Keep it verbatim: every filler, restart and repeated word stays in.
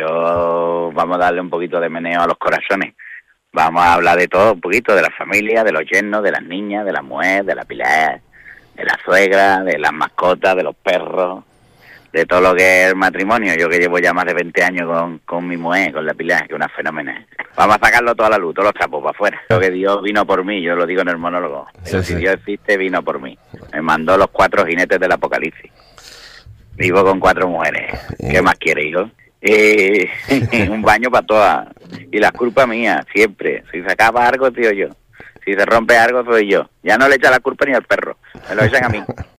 yo vamos a darle un poquito de meneo a los corazones. Vamos a hablar de todo, un poquito, de la familia, de los yernos, de las niñas, de la mujer, de la Pilar, de la suegra, de las mascotas, de los perros, de todo lo que es el matrimonio. Yo que llevo ya más de veinte años con, con mi mujer, con la Pilar, que es una fenómena. Vamos a sacarlo toda la luz, todos los trapos para afuera. Creo que Dios vino por mí, yo lo digo en el monólogo. Sí, Digo, sí. si Dios existe, vino por mí. Me mandó los cuatro jinetes del apocalipsis. Vivo con cuatro mujeres. ¿Qué más quiere, hijo? Eh, un baño para todas. Y la culpa mía, siempre. Si se acaba algo, tío, yo. Si se rompe algo, soy yo. Ya no le echa la culpa ni al perro. Me lo echan a mí.